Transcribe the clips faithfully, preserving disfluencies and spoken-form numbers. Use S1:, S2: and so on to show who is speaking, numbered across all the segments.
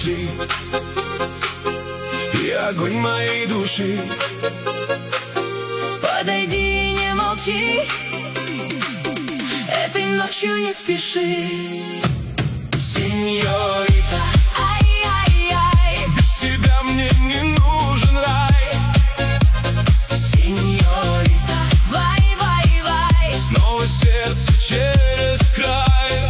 S1: внутри, и огонь моей души.
S2: Подойди, не молчи, этой ночью не спеши.
S1: Сеньорита,
S2: ай-яй-яй,
S1: без тебя мне не нужен рай.
S2: сеньорита, вай-вай-вай,
S1: Снова сердце через край.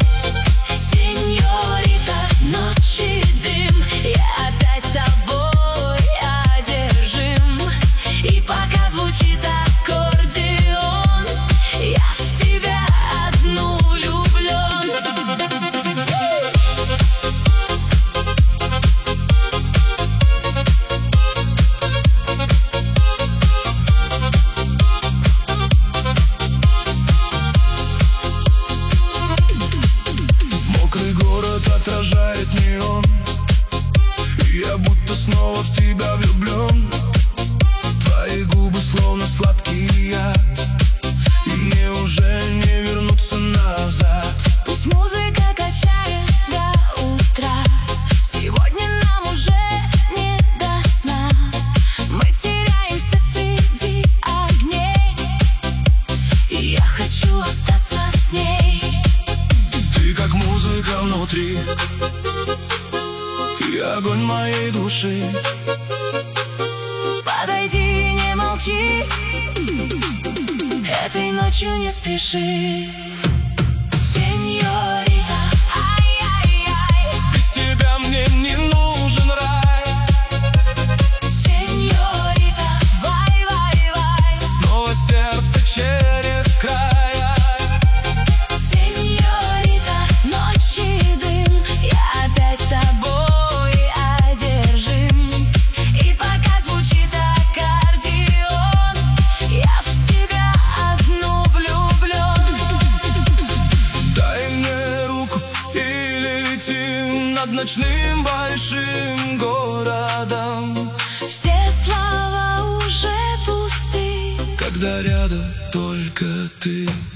S2: сеньорита, ночи дым, я опять тобой одержим. И пока звучит аккордеон, я в тебя одну влюблен.
S1: Мокрый город отражает неон, и я будто снова в тебя влюблен. Твои губы словно сладкий яд, и мне уже не вернуться назад.
S2: Пусть музыка качает до утра, сегодня нам уже не до сна. Мы теряемся среди огней, и я хочу остаться с ней.
S1: Ты как музыка внутри, и огонь моей души.
S2: Подойди, не молчи, этой ночью не спеши. Сеньорита, ай-яй-яй,
S1: Без тебя мне не нужен рай.
S2: сеньорита, вай-вай-вай,
S1: Снова сердце через край.
S2: сеньорита, ночи дым, я опять тобой одержим. И пока звучит аккордеон, я в тебя одну влюблен.
S1: Дай мне руку и летим над ночным большим городом.
S2: Все слова уже пусты,
S1: Когда рядом только ты.